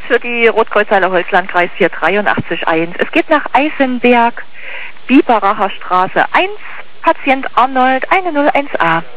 für die Rotkreuzhalle Holzlandkreis 4831. Es geht nach Eisenberg, Biberacher Straße 1, Patient Arnold 101a.